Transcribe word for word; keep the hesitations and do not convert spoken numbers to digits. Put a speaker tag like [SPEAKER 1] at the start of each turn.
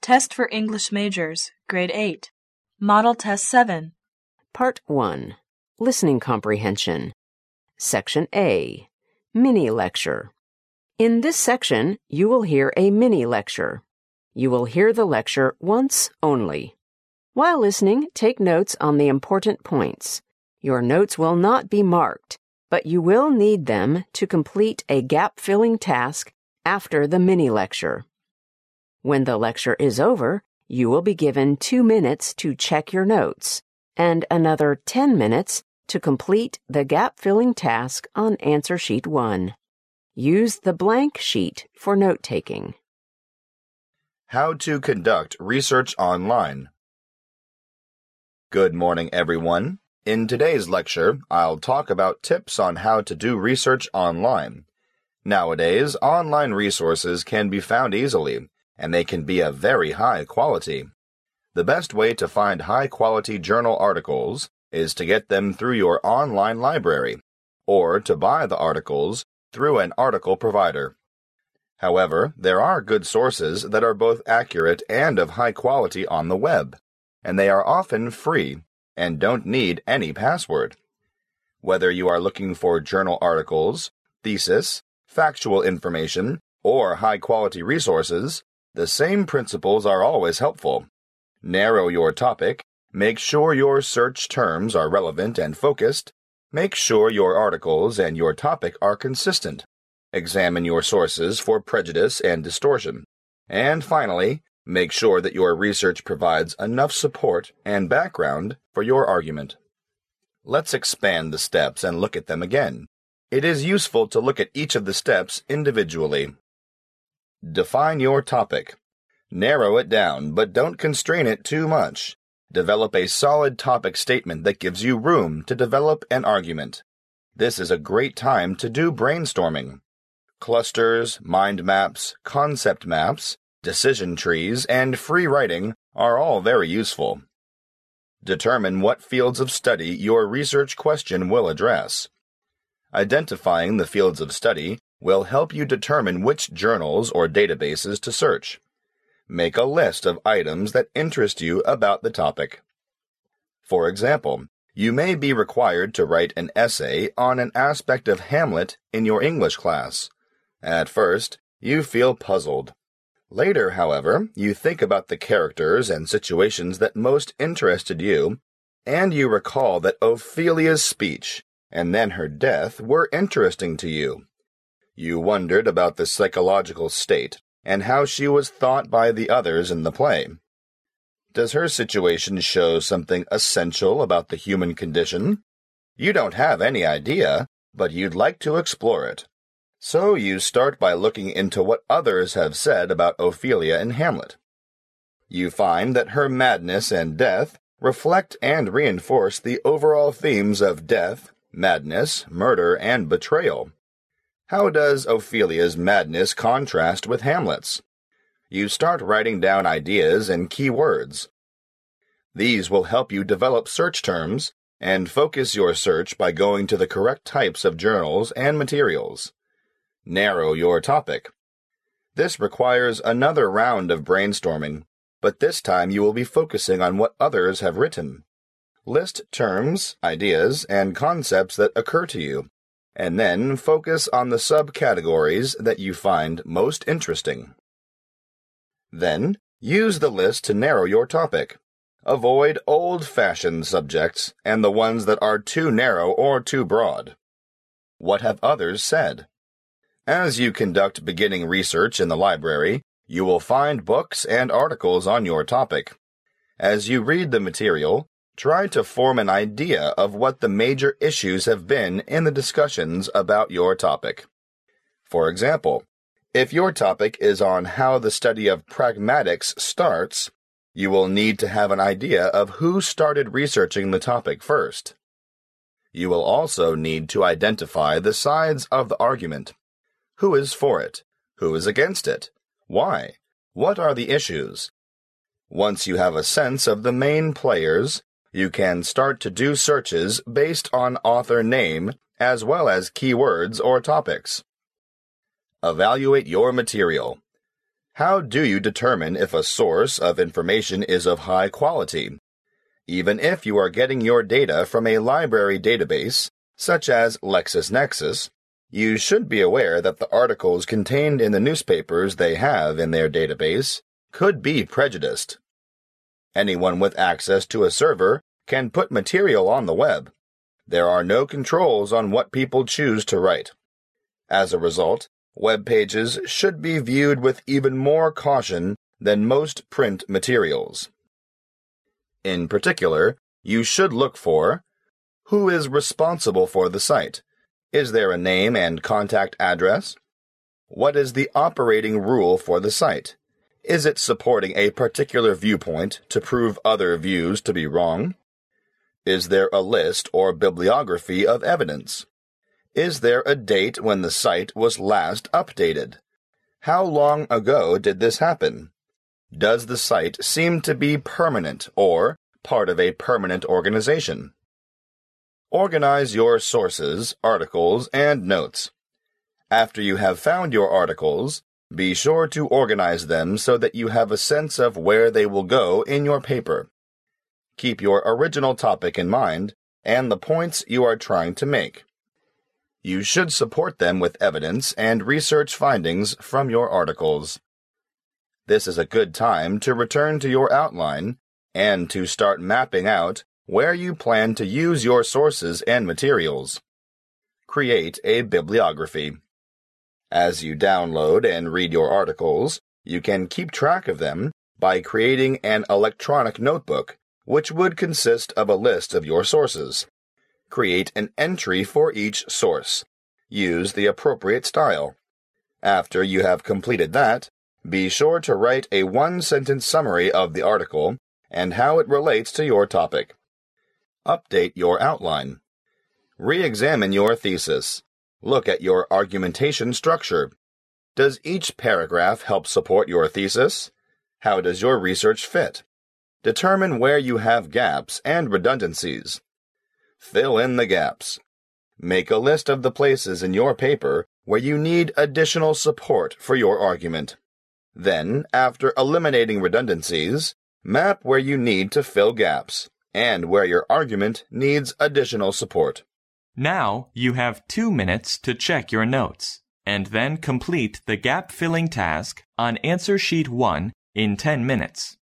[SPEAKER 1] Test for English Majors, Grade eight. Model Test seven.
[SPEAKER 2] Part one. Listening Comprehension. Section A. Mini Lecture. In this section, you will hear a mini lecture. You will hear the lecture once only. While listening, take notes on the important points. Your notes will not be marked, but you will need them to complete a gap-filling task after the mini lecture. When the lecture is over, you will be given two minutes to check your notes and another ten minutes to complete the gap-filling task on Answer Sheet one. Use the blank sheet for note-taking.
[SPEAKER 3] How to conduct research online. Good morning, everyone. In today's lecture, I'll talk about tips on how to do research online. Nowadays, online resources can be found easily, and they can be of very high quality. The best way to find high-quality journal articles is to get them through your online library, or to buy the articles through an article provider. However, there are good sources that are both accurate and of high quality on the web, and they are often free and don't need any password. Whether you are looking for journal articles, thesis, factual information, or high-quality resources, the same principles are always helpful. Narrow your topic, make sure your search terms are relevant and focused, make sure your articles and your topic are consistent, examine your sources for prejudice and distortion, and finally, make sure that your research provides enough support and background for your argument. Let's expand the steps and look at them again. It is useful to look at each of the steps individually. Define your topic. Narrow it down, but don't constrain it too much. Develop a solid topic statement that gives you room to develop an argument. This is a great time to do brainstorming. Clusters, mind maps, concept maps, decision trees, and free writing are all very useful. Determine what fields of study your research question will address. Identifying the fields of study will help you determine which journals or databases to search. Make a list of items that interest you about the topic. For example, you may be required to write an essay on an aspect of Hamlet in your English class. At first, you feel puzzled. Later, however, you think about the characters and situations that most interested you, and you recall that Ophelia's speech and then her death were interesting to you. You wondered about the psychological state and how she was thought by the others in the play. Does her situation show something essential about the human condition? You don't have any idea, but you'd like to explore it. So you start by looking into what others have said about Ophelia in Hamlet. You find that her madness and death reflect and reinforce the overall themes of death, madness, murder, and betrayal. How does Ophelia's madness contrast with Hamlet's? You start writing down ideas and key words. These will help you develop search terms and focus your search by going to the correct types of journals and materials. Narrow your topic. This requires another round of brainstorming, but this time you will be focusing on what others have written. List terms, ideas, and concepts that occur to you, and then focus on the subcategories that you find most interesting. Then, use the list to narrow your topic. Avoid old-fashioned subjects and the ones that are too narrow or too broad. What have others said? As you conduct beginning research in the library, you will find books and articles on your topic. As you read the material, try to form an idea of what the major issues have been in the discussions about your topic. For example, if your topic is on how the study of pragmatics starts, you will need to have an idea of who started researching the topic first. You will also need to identify the sides of the argument. Who is for it? Who is against it? Why? What are the issues? Once you have a sense of the main players, you can start to do searches based on author name as well as keywords or topics. Evaluate your material. How do you determine if a source of information is of high quality? Even if you are getting your data from a library database, such as LexisNexis, you should be aware that the articles contained in the newspapers they have in their database could be prejudiced. Anyone with access to a server can put material on the web. There are no controls on what people choose to write. As a result, web pages should be viewed with even more caution than most print materials. In particular, you should look for: who is responsible for the site? Is there a name and contact address? What is the operating rule for the site? Is it supporting a particular viewpoint to prove other views to be wrong? Is there a list or bibliography of evidence? Is there a date when the site was last updated? How long ago did this happen? Does the site seem to be permanent or part of a permanent organization? Organize your sources, articles, and notes. After you have found your articles, be sure to organize them so that you have a sense of where they will go in your paper. Keep your original topic in mind and the points you are trying to make. You should support them with evidence and research findings from your articles. This is a good time to return to your outline and to start mapping out where you plan to use your sources and materials. Create a bibliography. As you download and read your articles, you can keep track of them by creating an electronic notebook, which would consist of a list of your sources. Create an entry for each source. Use the appropriate style. After you have completed that, be sure to write a one-sentence summary of the article and how it relates to your topic. Update your outline. Re-examine your thesis. Look at your argumentation structure. Does each paragraph help support your thesis? How does your research fit? Determine where you have gaps and redundancies. Fill in the gaps. Make a list of the places in your paper where you need additional support for your argument. Then, after eliminating redundancies, map where you need to fill gaps and where your argument needs additional support.
[SPEAKER 4] Now you have two minutes to check your notes, and then complete the gap-filling task on Answer Sheet one in ten minutes.